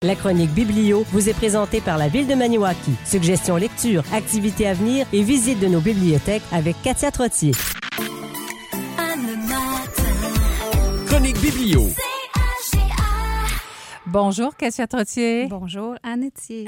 La chronique Biblio vous est présentée par la Ville de Maniwaki. Suggestions lecture, activités à venir et visite de nos bibliothèques avec Katia Trottier. Chronique Biblio. Bonjour, Katia Trottier. Bonjour, Anne Etier.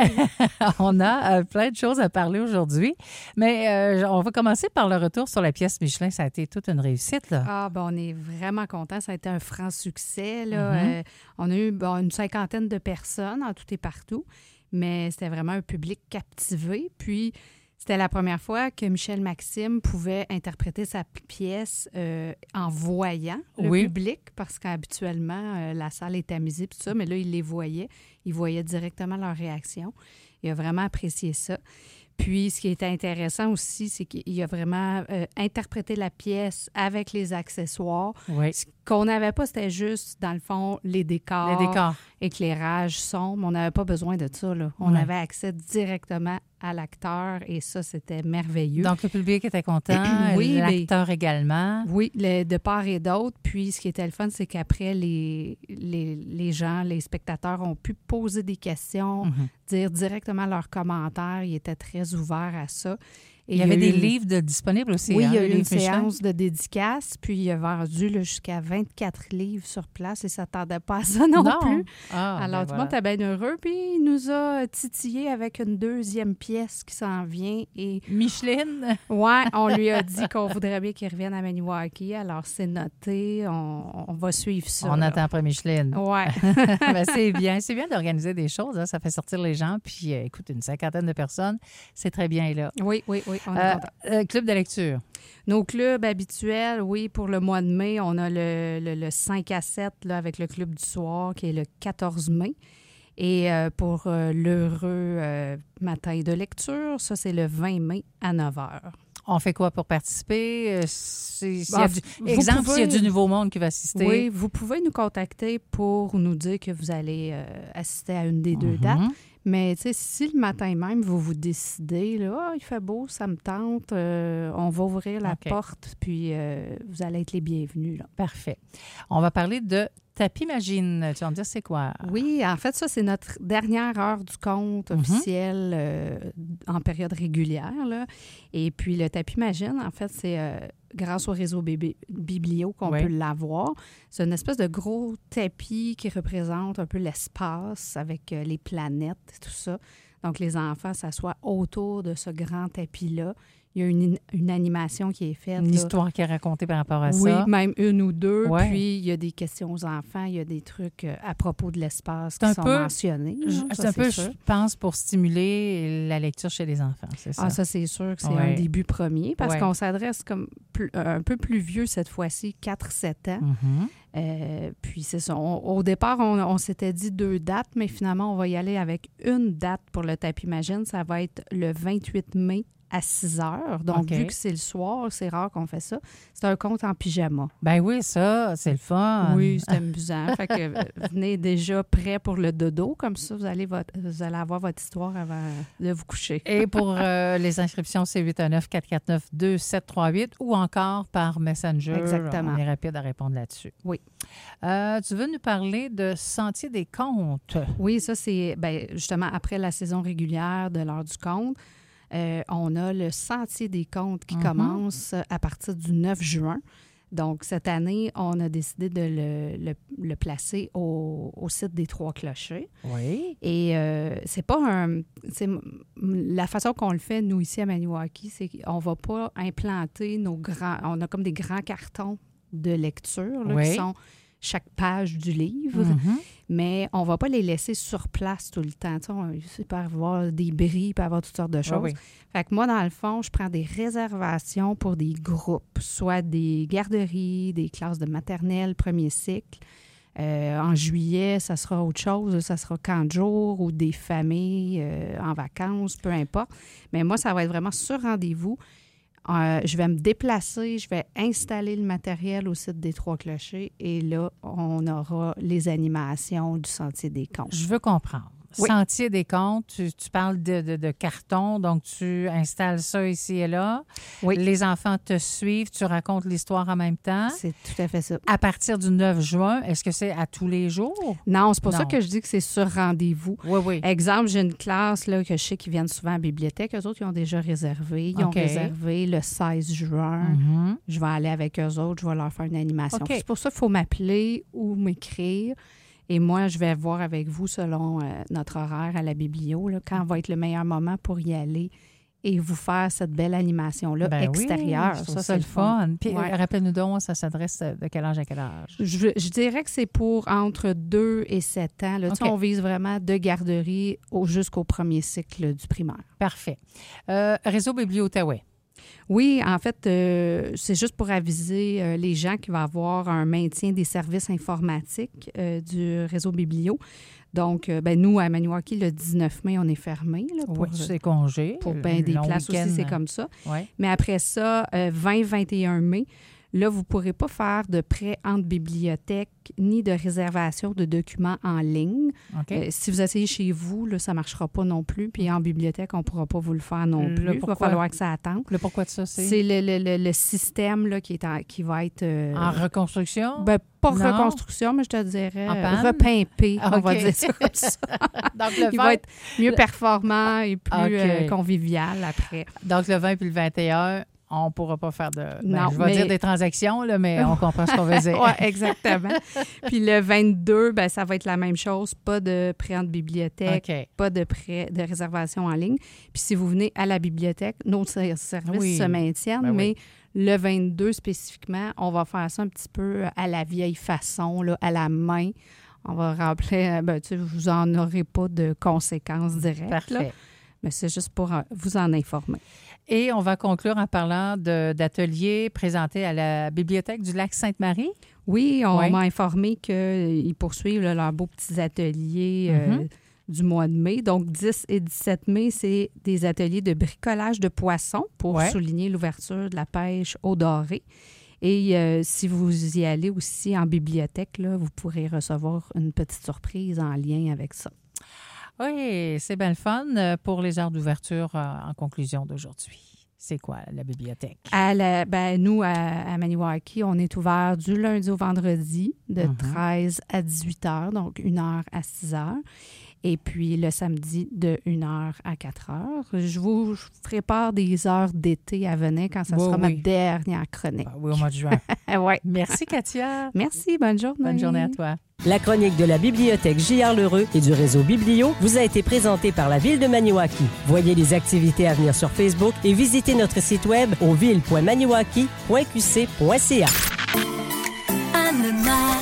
On a plein de choses à parler aujourd'hui, mais on va commencer par le retour sur la pièce Michelin. Ça a été toute une réussite, là. Ah, ben on est vraiment contents. Ça a été un franc succès, là. On a eu une 50aine de personnes en tout et partout, mais c'était vraiment un public captivé. Puis, c'était la première fois que Michel Maxime pouvait interpréter sa pièce en voyant le public, parce qu'habituellement, la salle est tamisée, tout ça, mais là, il les voyait. Il voyait directement leur réaction. Il a vraiment apprécié ça. Puis, ce qui était intéressant aussi, c'est qu'il a vraiment interprété la pièce avec les accessoires. Oui. Ce qu'on n'avait pas, c'était juste, dans le fond, les décors. Éclairage, son, mais on n'avait pas besoin de ça, là. On avait accès directement à l'acteur et ça, c'était merveilleux. Donc, le public était content, oui, l'acteur également. Oui, de part et d'autre. Puis, ce qui était le fun, c'est qu'après, les gens, les spectateurs ont pu poser des questions, dire directement leurs commentaires. Ils étaient très ouverts à ça. Et il y avait des livres disponibles aussi. Oui, hein, il y a eu une séance de dédicaces, puis il a vendu jusqu'à 24 livres sur place. Il ne s'attendait pas à ça non plus. Alors, tout le monde était bien heureux, puis il nous a titillé avec une deuxième pièce qui s'en vient. Et Micheline? Oui, on lui a dit qu'on voudrait bien qu'il revienne à Maniwaki. Alors, c'est noté. On va suivre ça. On attend après Micheline. Oui. Ben, c'est bien d'organiser des choses. Hein. Ça fait sortir les gens. Puis, écoute, une 50aine de personnes, c'est très bien là. Oui, on est content. Club de lecture. Nos clubs habituels, oui, pour le mois de mai, on a le 5 à 7 là, avec le club du soir qui est le 14 mai. Et pour l'heureux matin de lecture, ça, c'est le 20 mai à 9 h. On fait quoi pour participer? S'il y a du nouveau monde qui va assister. Oui, vous pouvez nous contacter pour nous dire que vous allez assister à une des deux dates. Mais tu sais, si le matin même, vous décidez, là, il fait beau, ça me tente, on va ouvrir la porte, puis vous allez être les bienvenus. Là. Parfait. On va parler de Tapimagine. Tu vas me dire c'est quoi? Oui, en fait, ça, c'est notre dernière heure du conte officielle en période régulière. Là. Et puis, le Tapimagine, en fait, c'est grâce au réseau Biblio qu'on peut l'avoir. C'est une espèce de gros tapis qui représente un peu l'espace avec les planètes et tout ça. Donc, les enfants s'assoient autour de ce grand tapis-là. Il y a une animation qui est faite. Une histoire qui est racontée par rapport à ça. Oui, même une ou deux. Ouais. Puis, il y a des questions aux enfants. Il y a des trucs à propos de l'espace qui sont mentionnés. C'est un peu, je pense, pour stimuler la lecture chez les enfants, c'est ça? Ah, ça, c'est sûr que c'est un début premier parce qu'on s'adresse comme un peu plus vieux cette fois-ci, 4-7 ans. Puis, c'est ça. Au départ, on s'était dit 2 dates, mais finalement, on va y aller avec une date pour le Tapimagine. Ça va être le 28 mai à 6 h. Donc, vu que c'est le soir, c'est rare qu'on fait ça. C'est un conte en pyjama. Ben oui, ça, c'est le fun. Oui, c'est amusant. Fait que venez déjà prêt pour le dodo. Comme ça, vous allez avoir votre histoire avant de vous coucher. Et pour les inscriptions, c'est 819-279-2738 ou encore par Messenger. Exactement. On est rapide à répondre là-dessus. Oui. Tu veux nous parler de Sentier des contes? Oui, ça, c'est justement après la saison régulière de l'heure du conte. On a le Sentier des contes qui commence à partir du 9 juin. Donc, cette année, on a décidé de le placer au site des Trois-Clochers. Oui. Et c'est pas la façon qu'on le fait, nous, ici à Maniwaki, c'est qu'on ne va pas implanter on a comme des grands cartons de lecture là, qui sont chaque page du livre, mais on ne va pas les laisser sur place tout le temps. Tu sais, il peut y avoir des bris, il peut y avoir toutes sortes de choses. Fait que moi, dans le fond, je prends des réservations pour des groupes, soit des garderies, des classes de maternelle, premier cycle. En juillet, ça sera autre chose. Ça sera camp de jour ou des familles en vacances, peu importe. Mais moi, ça va être vraiment sur rendez-vous. Je vais me déplacer, je vais installer le matériel au site des Trois-Clochers et là, on aura les animations du Sentier des contes. Je veux comprendre. Oui. Sentier des contes, tu parles de carton, donc tu installes ça ici et là. Oui. Les enfants te suivent, tu racontes l'histoire en même temps. C'est tout à fait ça. À partir du 9 juin, est-ce que c'est à tous les jours? Non, c'est pour ça Non. que je dis que c'est sur rendez-vous. Oui, oui. Exemple, j'ai une classe là, que je sais qui viennent souvent à la bibliothèque. Eux autres, ils ont déjà réservé. Ils ont OK. réservé le 16 juin. Mhm. Je vais aller avec eux autres. Je vais leur faire une animation. OK. C'est pour ça qu'il faut m'appeler ou m'écrire. Et moi, je vais voir avec vous selon notre horaire à la biblio, là, quand va être le meilleur moment pour y aller et vous faire cette belle animation-là extérieure. Oui, je trouve ça c'est le fun. Puis, Ouais. rappelle-nous donc, ça s'adresse de quel âge à quel âge? Je dirais que c'est pour entre 2 et 7 ans. Là. Tu sais, OK. on vise vraiment de garderie jusqu'au premier cycle du primaire. Parfait. Réseau Biblio-Outaouais. Oui, en fait, c'est juste pour aviser les gens qu'il va y avoir un maintien des services informatiques du réseau Biblio. Donc, nous, à Maniwaki, le 19 mai, on est fermé. Là, Oui, c'est congé. pour bien des Long places week-end. aussi, c'est comme ça. Oui. Mais après ça, 20-21 mai, là, vous ne pourrez pas faire de prêt entre bibliothèques ni de réservation de documents en ligne. OK. Si vous essayez chez vous, là, ça ne marchera pas non plus. Puis en bibliothèque, on ne pourra pas vous le faire non Là, plus. Il va pourquoi? falloir que ça attende. Le pourquoi de ça, c'est? C'est le système là, qui va être... En reconstruction? pas Non. reconstruction, mais je te dirais En panne? repimpé, Ah, on va OK. dire ça comme ça. Donc, le Il 20, va être mieux performant et plus OK. convivial après. donc, le 20 puis le 21, on ne pourra pas faire de... Non, je vais mais- dire des transactions, là, mais on comprend ce qu'on veut dire. Oui, exactement. Puis le 22, ça va être la même chose. Pas de prêt en bibliothèque, OK. pas de prêt de réservation en ligne. Puis si vous venez à la bibliothèque, nos services Oui. se maintiennent, Ben oui. mais le 22 spécifiquement, on va faire ça un petit peu à la vieille façon, là, à la main. On va remplir, vous n'en aurez pas de conséquences directes, là, Parfait. mais c'est juste pour vous en informer. Et on va conclure en parlant d'ateliers présentés à la Bibliothèque du Lac-Sainte-Marie. Oui, on Oui. m'a informé qu'ils poursuivent là, leurs beaux petits ateliers du mois de mai. Donc, 10 et 17 mai, c'est des ateliers de bricolage de poissons pour Ouais. souligner l'ouverture de la pêche au doré. Et si vous y allez aussi en bibliothèque, là, vous pourrez recevoir une petite surprise en lien avec ça. Oui, c'est bien le fun pour les heures d'ouverture en conclusion d'aujourd'hui. C'est quoi la bibliothèque? Nous, à Maniwaki, on est ouvert du lundi au vendredi de 13 à 18 heures, donc 1 heure à 6 heures. Et puis le samedi de 1 heure à 4 heures. Je vous ferai part des heures d'été à venir quand ça Oui, sera ma oui. dernière chronique. Oui, au mois de juin. Ouais. Merci, Katia. Merci, bonne journée. Bonne journée à toi. La chronique de la Bibliothèque J.R. Lheureux et du réseau Biblio vous a été présentée par la Ville de Maniwaki. Voyez les activités à venir sur Facebook et visitez notre site web au ville.maniwaki.qc.ca.